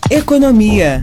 Economia.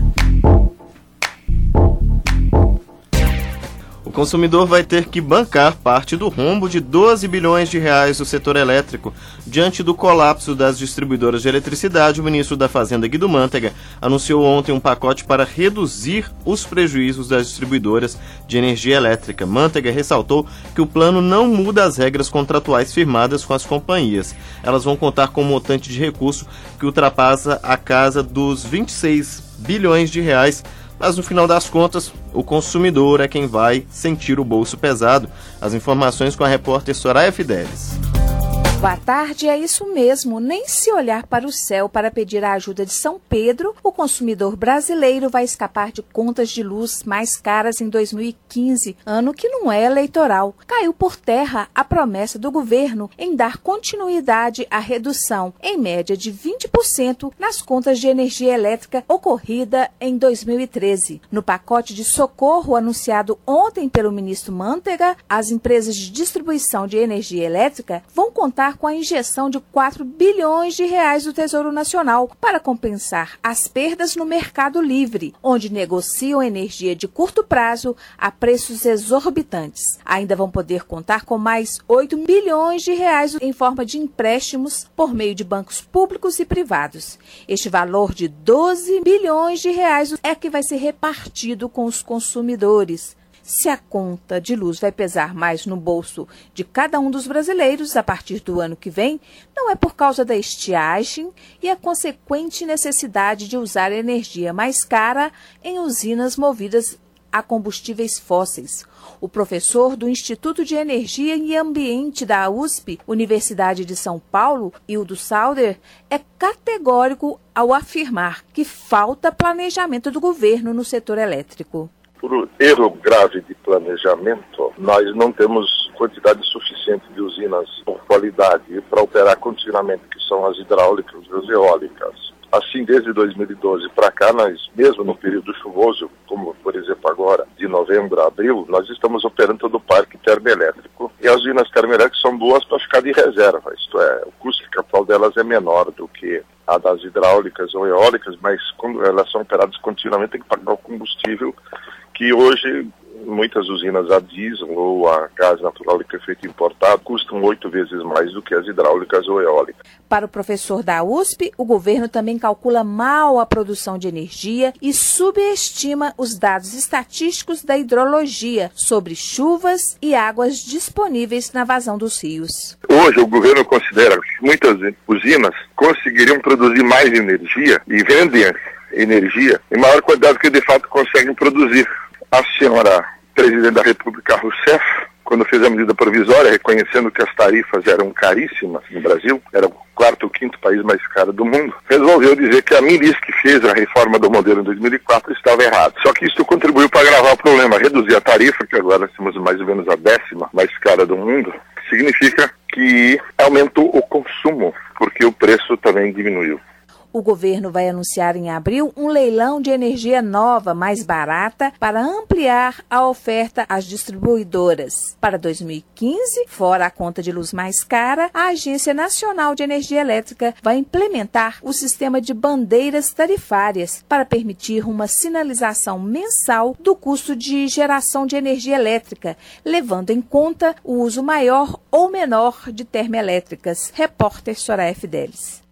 O consumidor vai ter que bancar parte do rombo de 12 bilhões de reais do setor elétrico. Diante do colapso das distribuidoras de eletricidade, o ministro da Fazenda, Guido Mantega, anunciou ontem um pacote para reduzir os prejuízos das distribuidoras de energia elétrica. Mantega ressaltou que o plano não muda as regras contratuais firmadas com as companhias. Elas vão contar com um montante de recurso que ultrapassa a casa dos 26 bilhões de reais. Mas no final das contas, o consumidor é quem vai sentir o bolso pesado. As informações com a repórter Soraya Fidelis. Boa tarde, é isso mesmo. Nem se olhar para o céu para pedir a ajuda de São Pedro, o consumidor brasileiro vai escapar de contas de luz mais caras em 2015, ano que não é eleitoral. Caiu por terra a promessa do governo em dar continuidade à redução, em média de 20%, nas contas de energia elétrica ocorrida em 2013. No pacote de socorro anunciado ontem pelo ministro Mantega, as empresas de distribuição de energia elétrica vão contar com a injeção de 4 bilhões de reais do Tesouro Nacional para compensar as perdas no mercado livre, onde negociam energia de curto prazo a preços exorbitantes. Ainda vão poder contar com mais 8 bilhões de reais em forma de empréstimos por meio de bancos públicos e privados. Este valor de 12 bilhões de reais é que vai ser repartido com os consumidores. Se a conta de luz vai pesar mais no bolso de cada um dos brasileiros a partir do ano que vem, não é por causa da estiagem e a consequente necessidade de usar energia mais cara em usinas movidas a combustíveis fósseis. O professor do Instituto de Energia e Ambiente da USP, Universidade de São Paulo, Hildo Sauder, é categórico ao afirmar que falta planejamento do governo no setor elétrico. Por erro grave de planejamento, nós não temos quantidade suficiente de usinas com qualidade para operar continuamente, que são as hidráulicas e as eólicas. Assim, desde 2012 para cá, nós, mesmo no período chuvoso, como por exemplo agora, de novembro a abril, nós estamos operando todo o parque termoelétrico. E as usinas termoelétricas são boas para ficar de reserva, isto é, o custo de capital delas é menor do que a das hidráulicas ou eólicas, mas quando elas são operadas continuamente, tem que pagar o combustível, que hoje muitas usinas a diesel ou a gás natural liquefeito importado custam 8 vezes mais do que as hidráulicas ou eólicas. Para o professor da USP, o governo também calcula mal a produção de energia e subestima os dados estatísticos da hidrologia sobre chuvas e águas disponíveis na vazão dos rios. Hoje o governo considera que muitas usinas conseguiriam produzir mais energia e vendem energia em maior quantidade do que de fato conseguem produzir. A senhora presidente da República Rousseff, quando fez a medida provisória, reconhecendo que as tarifas eram caríssimas no Brasil, era o quarto ou quinto país mais caro do mundo, resolveu dizer que a ministra que fez a reforma do modelo em 2004 estava errada. Só que isso contribuiu para agravar o problema, reduzir a tarifa, que agora nós temos mais ou menos a 10ª mais cara do mundo, significa que aumentou o consumo, porque o preço também diminuiu. O governo vai anunciar em abril um leilão de energia nova, mais barata, para ampliar a oferta às distribuidoras. Para 2015, fora a conta de luz mais cara, a Agência Nacional de Energia Elétrica vai implementar o sistema de bandeiras tarifárias para permitir uma sinalização mensal do custo de geração de energia elétrica, levando em conta o uso maior ou menor de termoelétricas. Repórter Soraya Fidelis.